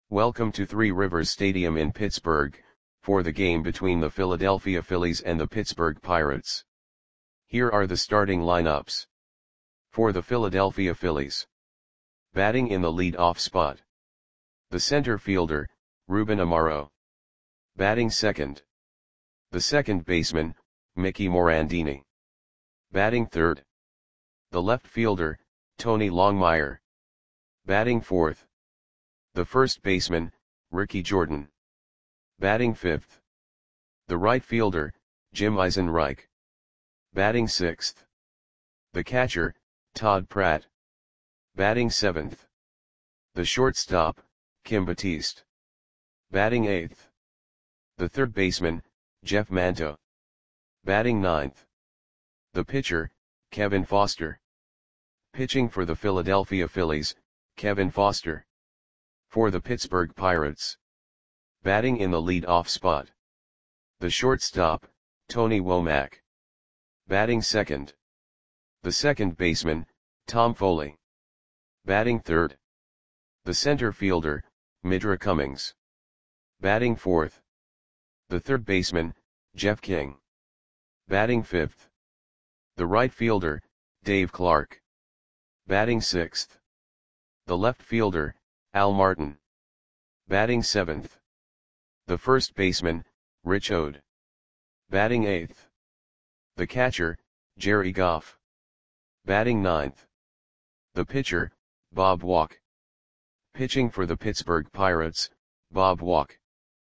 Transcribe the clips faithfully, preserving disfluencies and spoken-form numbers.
Welcome to Three Rivers Stadium in Pittsburgh, for the game between the Philadelphia Phillies and the Pittsburgh Pirates. Here are the starting lineups. For the Philadelphia Phillies. Batting in the lead-off spot. The center fielder, Ruben Amaro. Batting second. The second baseman, Mickey Morandini. Batting third. The left fielder, Tony Longmire. Batting fourth. The first baseman, Ricky Jordan. Batting fifth. The right fielder, Jim Eisenreich. Batting sixth. The catcher, Todd Pratt. Batting seventh. The shortstop, Kim Batiste. Batting eighth. The third baseman, Jeff Manto. Batting ninth. The pitcher, Kevin Foster. Pitching for the Philadelphia Phillies, Kevin Foster. For the Pittsburgh Pirates. Batting in the lead-off spot. The shortstop, Tony Womack. Batting second. The second baseman, Tom Foley. Batting third. The center fielder, Midra Cummings. Batting fourth. The third baseman, Jeff King. Batting fifth. The right fielder, Dave Clark. Batting sixth. The left fielder, Al Martin. Batting seventh. The first baseman, Rich Ode. Batting eighth. The catcher, Jerry Goff. Batting ninth. The pitcher, Bob Walk. Pitching for the Pittsburgh Pirates, Bob Walk.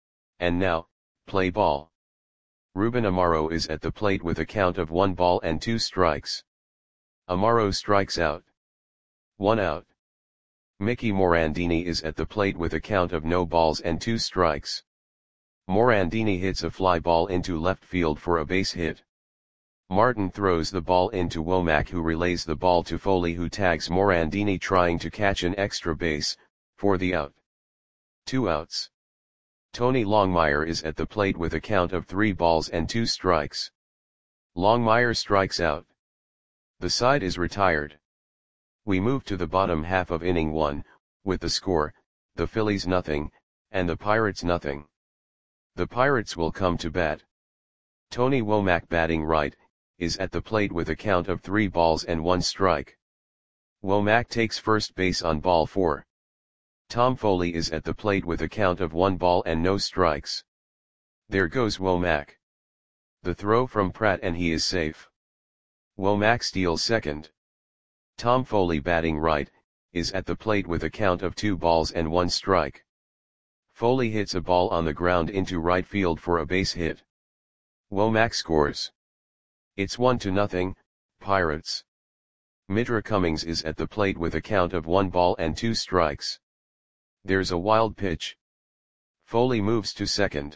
And now, play ball. Ruben Amaro is at the plate with a count of one ball and two strikes. Amaro strikes out. One out. Mickey Morandini is at the plate with a count of no balls and two strikes. Morandini hits a fly ball into left field for a base hit. Martin throws the ball into Womack, who relays the ball to Foley, who tags Morandini trying to catch an extra base, for the out. Two outs. Tony Longmire is at the plate with a count of three balls and two strikes. Longmire strikes out. The side is retired. We move to the bottom half of inning one, with the score, the Phillies nothing, and the Pirates nothing. The Pirates will come to bat. Tony Womack, batting right, is at the plate with a count of three balls and one strike. Womack takes first base on ball four. Tom Foley is at the plate with a count of one ball and no strikes. There goes Womack. The throw from Pratt and he is safe. Womack steals second. Tom Foley, batting right, is at the plate with a count of two balls and one strike. Foley hits a ball on the ground into right field for a base hit. Womack scores. It's one to nothing, Pirates. Midra Cummings is at the plate with a count of one ball and two strikes. There's a wild pitch. Foley moves to second.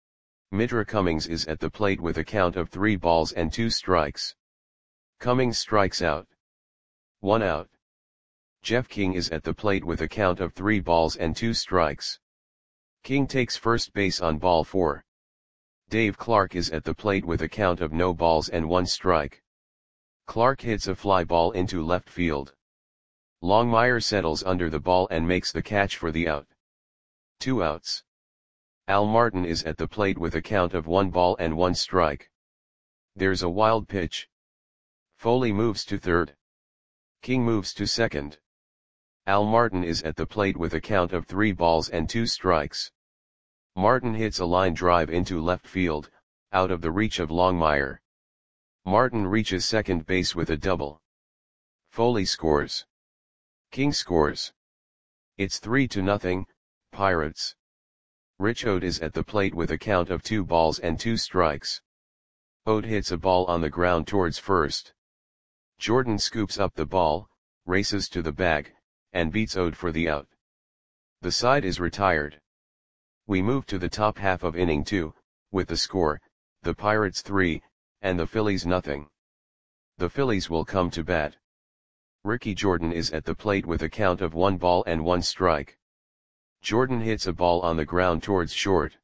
Midra Cummings is at the plate with a count of three balls and two strikes. Cummings strikes out. One out. Jeff King is at the plate with a count of three balls and two strikes. King takes first base on ball four. Dave Clark is at the plate with a count of no balls and one strike. Clark hits a fly ball into left field. Longmire settles under the ball and makes the catch for the out. Two outs. Al Martin is at the plate with a count of one ball and one strike. There's a wild pitch. Foley moves to third. King moves to second. Al Martin is at the plate with a count of three balls and two strikes. Martin hits a line drive into left field, out of the reach of Longmire. Martin reaches second base with a double. Foley scores. King scores. It's three to nothing, Pirates. Rich Ode is at the plate with a count of two balls and two strikes. Ode hits a ball on the ground towards first. Jordan scoops up the ball, races to the bag, and beats Ode for the out. The side is retired. We move to the top half of inning two, with the score, the Pirates three, and the Phillies nothing. The Phillies will come to bat. Ricky Jordan is at the plate with a count of one ball and one strike. Jordan hits a ball on the ground towards short.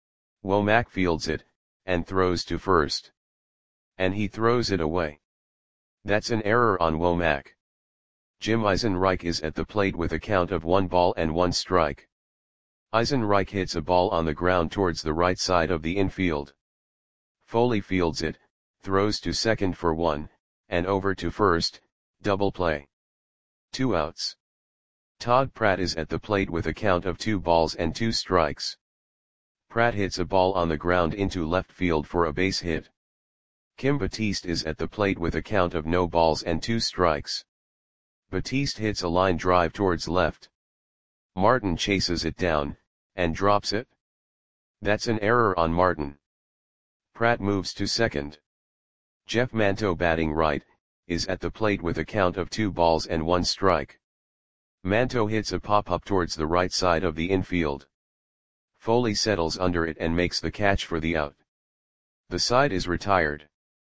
Womack fields it, and throws to first. And he throws it away. That's an error on Womack. Jim Eisenreich is at the plate with a count of one ball and one strike. Eisenreich hits a ball on the ground towards the right side of the infield. Foley fields it, throws to second for one, and over to first, double play. Two outs. Todd Pratt is at the plate with a count of two balls and two strikes. Pratt hits a ball on the ground into left field for a base hit. Kim Batiste is at the plate with a count of no balls and two strikes. Batiste hits a line drive towards left. Martin chases it down, and drops it. That's an error on Martin. Pratt moves to second. Jeff Manto, batting right, is at the plate with a count of two balls and one strike. Manto hits a pop-up towards the right side of the infield. Foley settles under it and makes the catch for the out. The side is retired.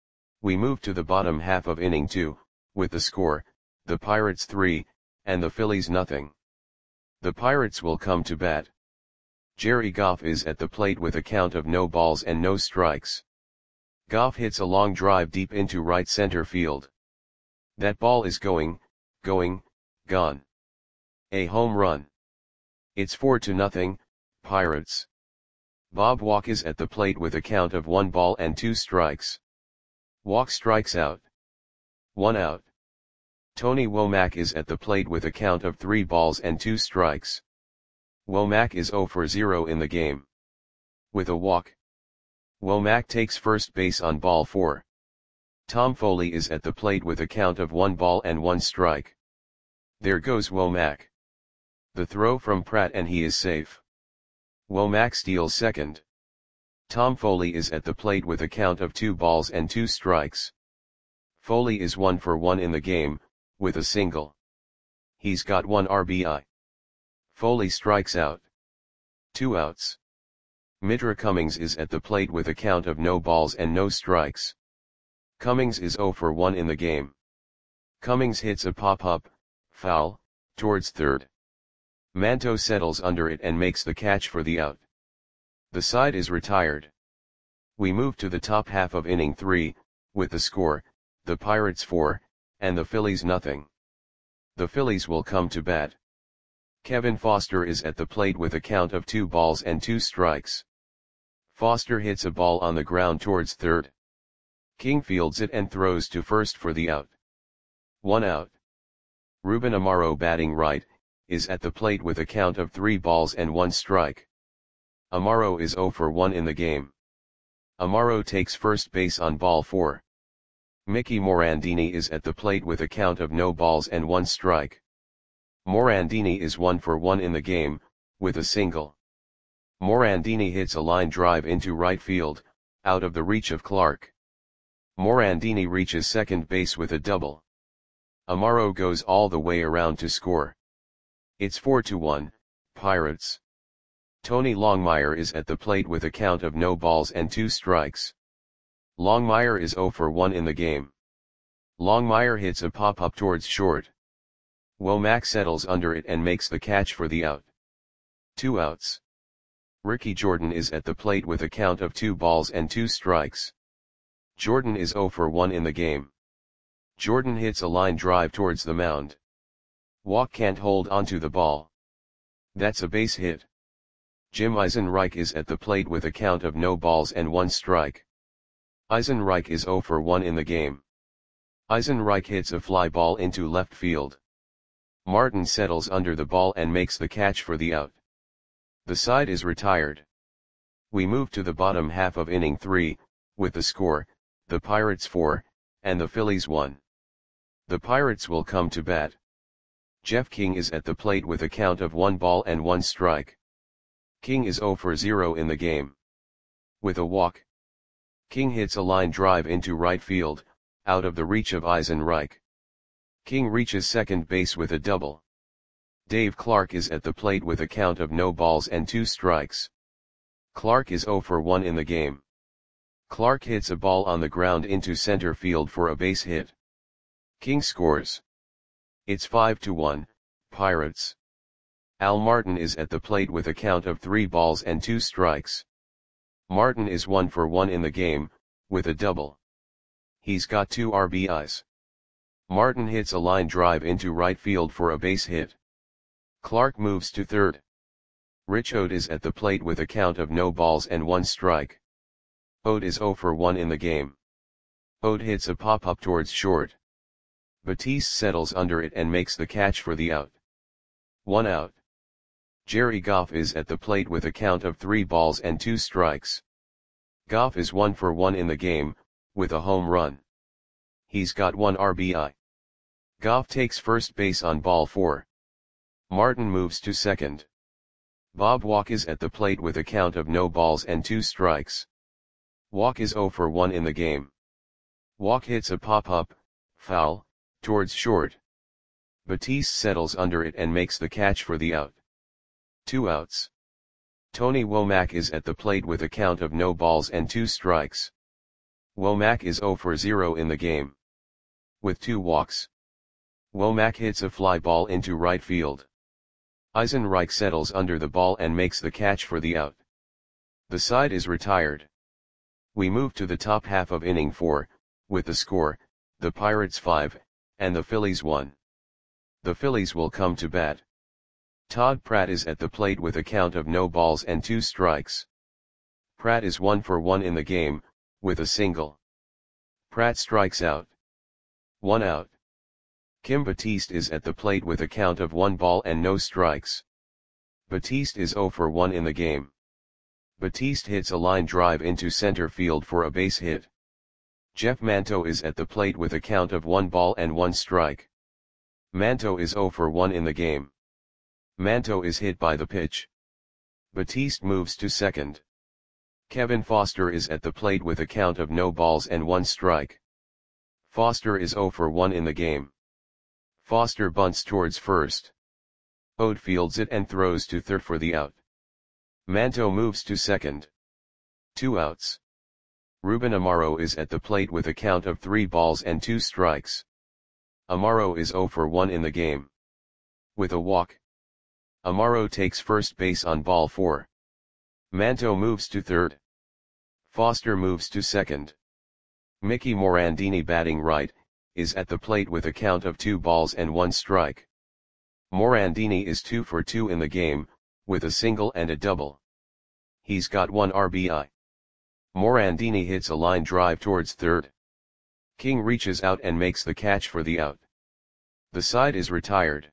We move to the bottom half of inning two, with the score, the Pirates three, and the Phillies nothing. The Pirates will come to bat. Jerry Goff is at the plate with a count of no balls and no strikes. Goff hits a long drive deep into right center field. That ball is going, going, gone. A home run. It's four to nothing, Pirates. Bob Walk is at the plate with a count of one ball and two strikes. Walk strikes out. One out. Tony Womack is at the plate with a count of three balls and two strikes. Womack is zero for zero in the game. With a walk. Womack takes first base on ball four. Tom Foley is at the plate with a count of one ball and one strike. There goes Womack. The throw from Pratt and he is safe. Womack steals second. Tom Foley is at the plate with a count of two balls and two strikes. Foley is one for one in the game, with a single. He's got one R B I. Foley strikes out. Two outs. Mitra Cummings is at the plate with a count of no balls and no strikes. Cummings is zero for one in the game. Cummings hits a pop-up, foul, towards third. Manto settles under it and makes the catch for the out. The side is retired. We move to the top half of inning three, with the score, the Pirates four, and the Phillies nothing. The Phillies will come to bat. Kevin Foster is at the plate with a count of two balls and two strikes. Foster hits a ball on the ground towards third. King fields it and throws to first for the out. One out. Ruben Amaro, batting right, is at the plate with a count of three balls and one strike. Amaro is zero for one in the game. Amaro takes first base on ball four. Mickey Morandini is at the plate with a count of no balls and one strike. Morandini is one for one in the game, with a single. Morandini hits a line drive into right field, out of the reach of Clark. Morandini reaches second base with a double. Amaro goes all the way around to score. It's four to one, Pirates. Tony Longmire is at the plate with a count of no balls and two strikes. Longmire is zero for one in the game. Longmire hits a pop-up towards short. Womack settles under it and makes the catch for the out. Two outs. Ricky Jordan is at the plate with a count of two balls and two strikes. Jordan is zero for one in the game. Jordan hits a line drive towards the mound. Walk can't hold onto the ball. That's a base hit. Jim Eisenreich is at the plate with a count of no balls and one strike. Eisenreich is zero for one in the game. Eisenreich hits a fly ball into left field. Martin settles under the ball and makes the catch for the out. The side is retired. We move to the bottom half of inning three, with the score, the Pirates four, and the Phillies one. The Pirates will come to bat. Jeff King is at the plate with a count of one ball and one strike. King is zero for zero in the game. With a walk. King hits a line drive into right field, out of the reach of Eisenreich. King reaches second base with a double. Dave Clark is at the plate with a count of no balls and two strikes. Clark is zero for one in the game. Clark hits a ball on the ground into center field for a base hit. King scores. It's five to one, Pirates. Al Martin is at the plate with a count of three balls and two strikes. Martin is one for one in the game, with a double. He's got two R B Is. Martin hits a line drive into right field for a base hit. Clark moves to third. Rich Ode is at the plate with a count of no balls and one strike. Ode is zero for one in the game. Ode hits a pop-up towards short. Batiste settles under it and makes the catch for the out. One out. Jerry Goff is at the plate with a count of three balls and two strikes. Goff is one for one in the game, with a home run. He's got one R B I. Goff takes first base on ball four. Martin moves to second. Bob Walk is at the plate with a count of no balls and two strikes. Walk is zero for one in the game. Walk hits a pop-up, foul, towards short. Batiste settles under it and makes the catch for the out. Two outs. Tony Womack is at the plate with a count of no balls and two strikes. Womack is zero for zero in the game. With two walks. Womack hits a fly ball into right field. Eisenreich settles under the ball and makes the catch for the out. The side is retired. We move to the top half of inning four, with the score, the Pirates five, and the Phillies one. The Phillies will come to bat. Todd Pratt is at the plate with a count of no balls and two strikes. Pratt is one for one in the game, with a single. Pratt strikes out. One out. Kim Batiste is at the plate with a count of one ball and no strikes. Batiste is zero for one in the game. Batiste hits a line drive into center field for a base hit. Jeff Manto is at the plate with a count of one ball and one strike. Manto is zero for one in the game. Manto is hit by the pitch. Batiste moves to second. Kevin Foster is at the plate with a count of no balls and one strike. Foster is zero for one in the game. Foster bunts towards first. Ode fields it and throws to third for the out. Manto moves to second. Two outs. Ruben Amaro is at the plate with a count of three balls and two strikes. Amaro is zero for one in the game. With a walk. Amaro takes first base on ball four. Manto moves to third. Foster moves to second. Mickey Morandini, batting right, is at the plate with a count of two balls and one strike. Morandini is two for two in the game, with a single and a double. He's got one R B I. Morandini hits a line drive towards third. King reaches out and makes the catch for the out. The side is retired.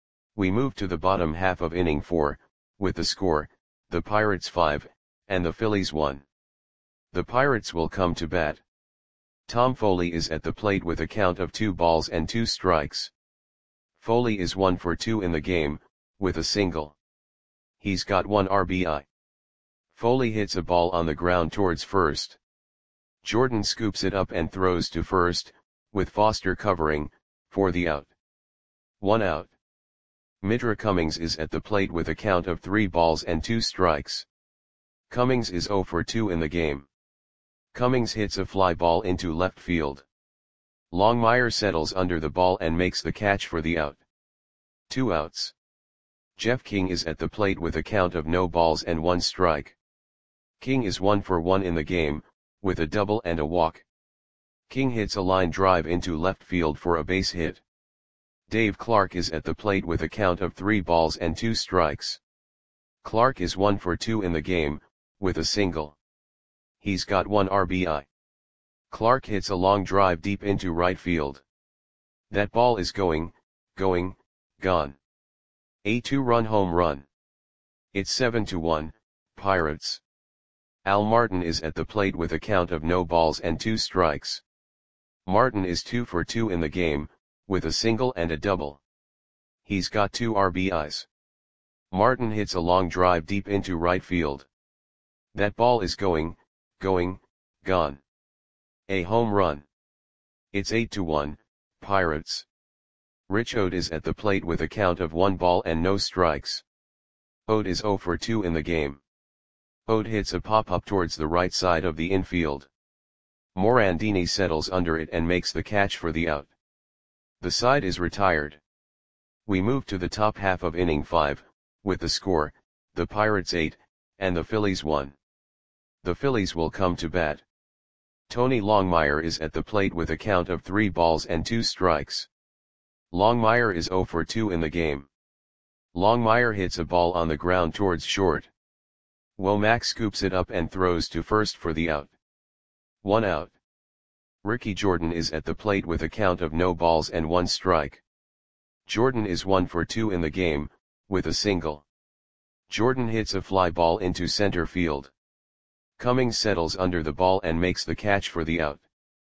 We move to the bottom half of inning four, with the score, the Pirates five, and the Phillies one. The Pirates will come to bat. Tom Foley is at the plate with a count of two balls and two strikes. Foley is one for two in the game, with a single. He's got one R B I. Foley hits a ball on the ground towards first. Jordan scoops it up and throws to first, with Foster covering, for the out. One out. Mitra Cummings is at the plate with a count of three balls and two strikes. Cummings is zero for two in the game. Cummings hits a fly ball into left field. Longmire settles under the ball and makes the catch for the out. Two outs. Jeff King is at the plate with a count of no balls and one strike. King is one for one in the game, with a double and a walk. King hits a line drive into left field for a base hit. Dave Clark is at the plate with a count of three balls and two strikes. Clark is one for two in the game, with a single. He's got one R B I. Clark hits a long drive deep into right field. That ball is going, going, gone. A two-run home run. It's seven to one, Pirates. Al Martin is at the plate with a count of no balls and two strikes. Martin is two for two in the game, with a single and a double. He's got two R B Is. Martin hits a long drive deep into right field. That ball is going, going, gone. A home run. It's eight to one, Pirates. Rich Ode is at the plate with a count of one ball and no strikes. Ode is zero for two in the game. Ode hits a pop-up towards the right side of the infield. Morandini settles under it and makes the catch for the out. The side is retired. We move to the top half of inning five, with the score, the Pirates eight, and the Phillies one. The Phillies will come to bat. Tony Longmire is at the plate with a count of three balls and two strikes. Longmire is zero for two in the game. Longmire hits a ball on the ground towards short. Womack scoops it up and throws to first for the out. One out. Ricky Jordan is at the plate with a count of no balls and one strike. Jordan is one for two in the game, with a single. Jordan hits a fly ball into center field. Cummings settles under the ball and makes the catch for the out.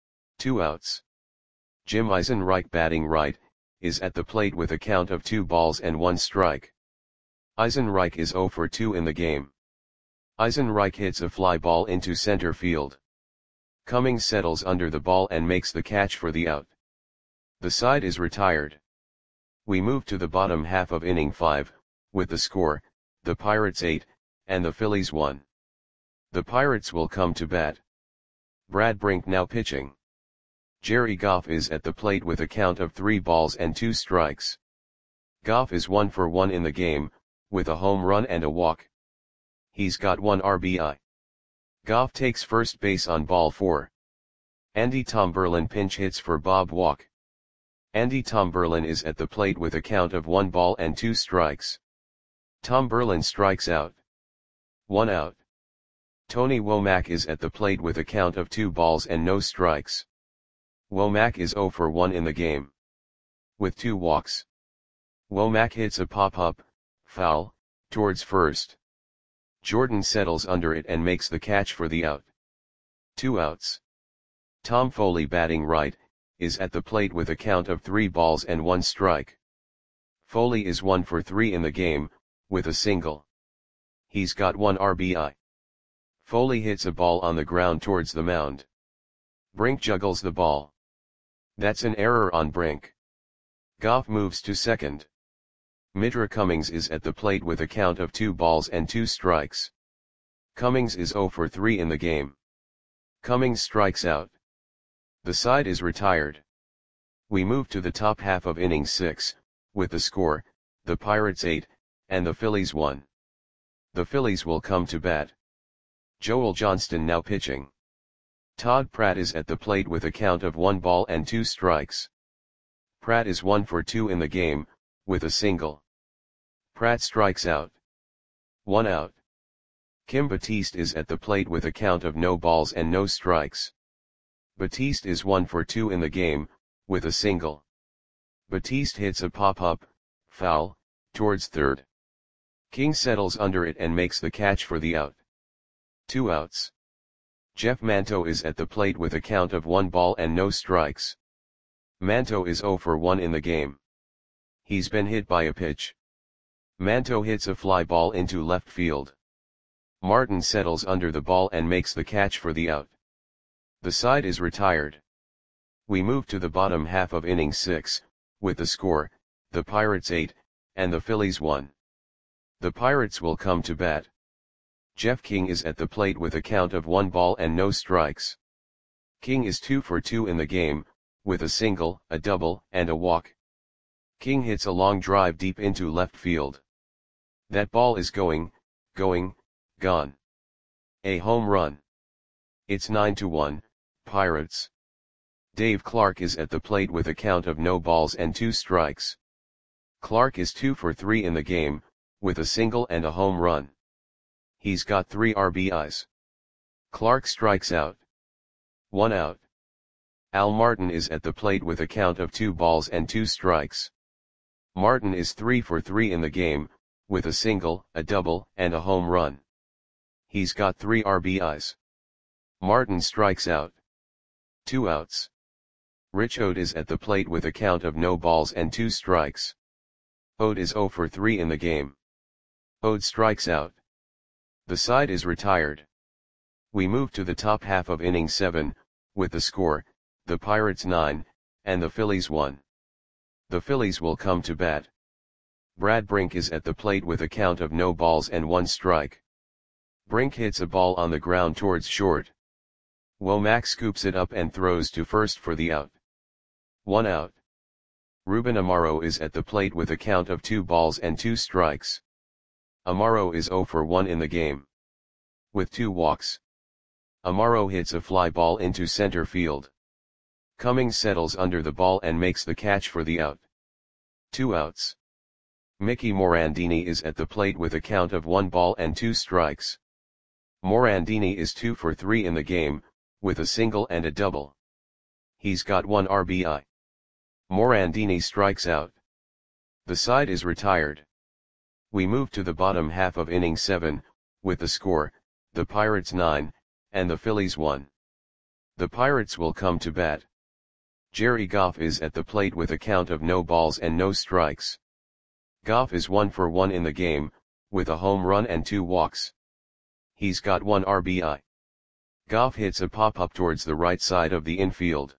Two outs. Jim Eisenreich, batting right, is at the plate with a count of two balls and one strike. Eisenreich is zero for two in the game. Eisenreich hits a fly ball into center field. Cummings settles under the ball and makes the catch for the out. The side is retired. We move to the bottom half of inning five, with the score, the Pirates eight, and the Phillies one. The Pirates will come to bat. Brad Brink now pitching. Jerry Goff is at the plate with a count of three balls and two strikes. Goff is one for one in the game, with a home run and a walk. He's got one R B I. Goff takes first base on ball four. Andy Tomberlin pinch hits for Bob Walk. Andy Tomberlin is at the plate with a count of one ball and two strikes. Tomberlin strikes out. One out. Tony Womack is at the plate with a count of two balls and no strikes. Womack is zero for one in the game. With two walks. Womack hits a pop-up, foul, towards first. Jordan settles under it and makes the catch for the out. Two outs. Tom Foley, batting right, is at the plate with a count of three balls and one strike. Foley is one for three in the game, with a single. He's got one R B I. Foley hits a ball on the ground towards the mound. Brink juggles the ball. That's an error on Brink. Goff moves to second. Midra Cummings is at the plate with a count of two balls and two strikes. Cummings is zero for three in the game. Cummings strikes out. The side is retired. We move to the top half of inning six, with the score, the Pirates eight, and the Phillies one. The Phillies will come to bat. Joel Johnston now pitching. Todd Pratt is at the plate with a count of one ball and two strikes. Pratt is one for two in the game, with a single. Pratt strikes out. One out. Kim Batiste is at the plate with a count of no balls and no strikes. Batiste is one for two in the game, with a single. Batiste hits a pop-up, foul, towards third. King settles under it and makes the catch for the out. Two outs. Jeff Manto is at the plate with a count of one ball and no strikes. Manto is zero for one in the game. He's been hit by a pitch. Manto hits a fly ball into left field. Martin settles under the ball and makes the catch for the out. The side is retired. We move to the bottom half of inning six, with the score, the Pirates eight, and the Phillies one. The Pirates will come to bat. Jeff King is at the plate with a count of one ball and no strikes. King is two for two in the game, with a single, a double, and a walk. King hits a long drive deep into left field. That ball is going, going, gone. A home run. It's nine to one, Pirates. Dave Clark is at the plate with a count of no balls and two strikes. Clark is two for three in the game, with a single and a home run. He's got three R B Is. Clark strikes out. One out. Al Martin is at the plate with a count of two balls and two strikes. Martin is three for three in the game, with a single, a double, and a home run. He's got three R B Is. Martin strikes out. Two outs. Rich Ode is at the plate with a count of no balls and two strikes. Ode is zero for three in the game. Ode strikes out. The side is retired. We move to the top half of inning seven, with the score, the Pirates nine, and the Phillies one. The Phillies will come to bat. Brad Brink is at the plate with a count of no balls and one strike. Brink hits a ball on the ground towards short. Womack scoops it up and throws to first for the out. One out. Ruben Amaro is at the plate with a count of two balls and two strikes. Amaro is zero for one in the game. With two walks. Amaro hits a fly ball into center field. Cummings settles under the ball and makes the catch for the out. Two outs. Mickey Morandini is at the plate with a count of one ball and two strikes. Morandini is two for three in the game, with a single and a double. He's got one R B I. Morandini strikes out. The side is retired. We move to the bottom half of inning seven, with the score, the Pirates nine, and the Phillies one. The Pirates will come to bat. Jerry Goff is at the plate with a count of no balls and no strikes. Goff is one for one in the game, with a home run and two walks. He's got one R B I. Goff hits a pop-up towards the right side of the infield.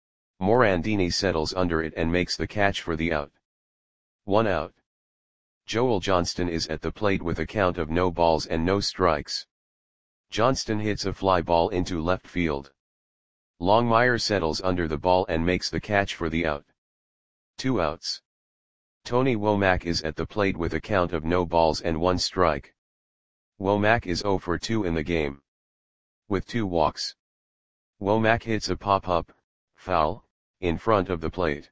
Morandini settles under it and makes the catch for the out. One out. Joel Johnston is at the plate with a count of no balls and no strikes. Johnston hits a fly ball into left field. Longmire settles under the ball and makes the catch for the out. Two outs. Tony Womack is at the plate with a count of no balls and one strike. Womack is zero for two in the game, with two walks. Womack hits a pop-up, foul, in front of the plate.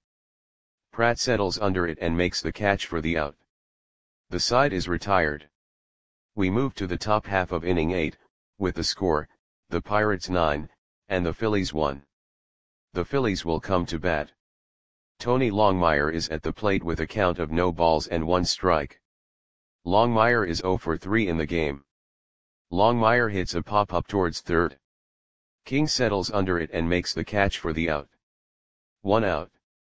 Pratt settles under it and makes the catch for the out. The side is retired. We move to the top half of inning eight, with the score, the Pirates nine, and the Phillies one. The Phillies will come to bat. Tony Longmire is at the plate with a count of no balls and one strike. Longmire is zero for three in the game. Longmire hits a pop-up towards third. King settles under it and makes the catch for the out. One out.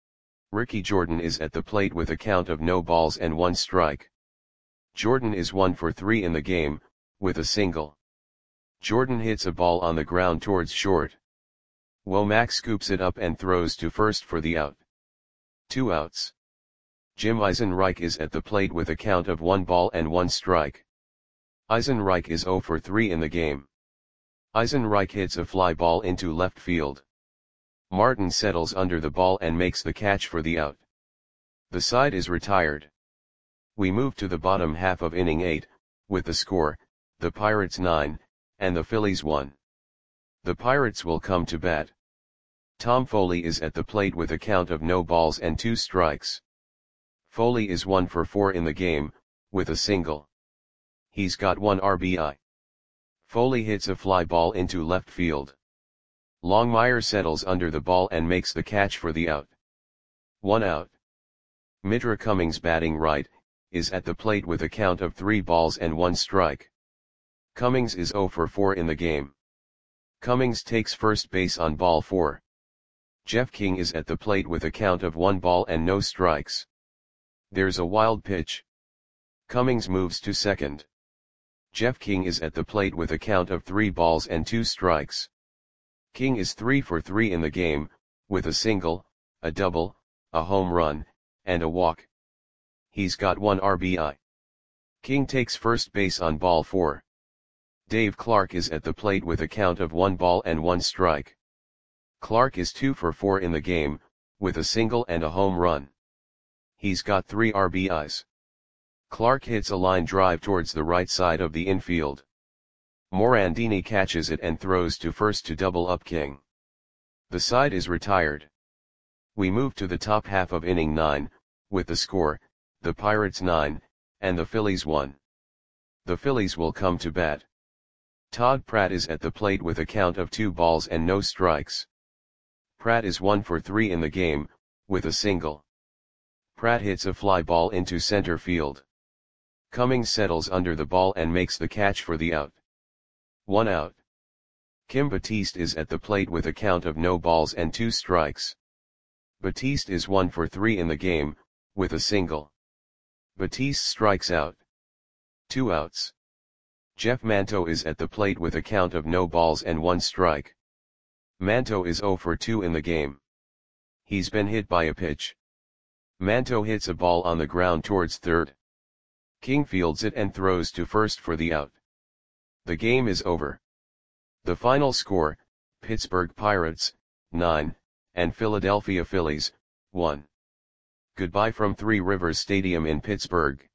Ricky Jordan is at the plate with a count of no balls and one strike. Jordan is one for three in the game, with a single. Jordan hits a ball on the ground towards short. Womack scoops it up and throws to first for the out. Two outs. Jim Eisenreich is at the plate with a count of one ball and one strike. Eisenreich is zero for three in the game. Eisenreich hits a fly ball into left field. Martin settles under the ball and makes the catch for the out. The side is retired. We move to the bottom half of inning eight, with the score, the Pirates nine, and the Phillies one. The Pirates will come to bat. Tom Foley is at the plate with a count of no balls and two strikes. Foley is one for four in the game, with a single. He's got one R B I. Foley hits a fly ball into left field. Longmire settles under the ball and makes the catch for the out. One out. Mitra Cummings, batting right, is at the plate with a count of three balls and one strike. Cummings is zero for four in the game. Cummings takes first base on ball four. Jeff King is at the plate with a count of one ball and no strikes. There's a wild pitch. Cummings moves to second. Jeff King is at the plate with a count of three balls and two strikes. King is three for three in the game, with a single, a double, a home run, and a walk. He's got one R B I. King takes first base on ball four. Dave Clark is at the plate with a count of one ball and one strike. Clark is two for four in the game, with a single and a home run. He's got three R B Is. Clark hits a line drive towards the right side of the infield. Morandini catches it and throws to first to double up King. The side is retired. We move to the top half of inning nine, with the score, the Pirates nine, and the Phillies one. The Phillies will come to bat. Todd Pratt is at the plate with a count of two balls and no strikes. Pratt is one for three in the game, with a single. Pratt hits a fly ball into center field. Cummings settles under the ball and makes the catch for the out. One out. Kim Batiste is at the plate with a count of no balls and two strikes. Batiste is one for three in the game, with a single. Batiste strikes out. Two outs. Jeff Manto is at the plate with a count of no balls and one strike. Manto is zero for two in the game. He's been hit by a pitch. Manto hits a ball on the ground towards third. King fields it and throws to first for the out. The game is over. The final score, Pittsburgh Pirates, nine, and Philadelphia Phillies, one. Goodbye from Three Rivers Stadium in Pittsburgh.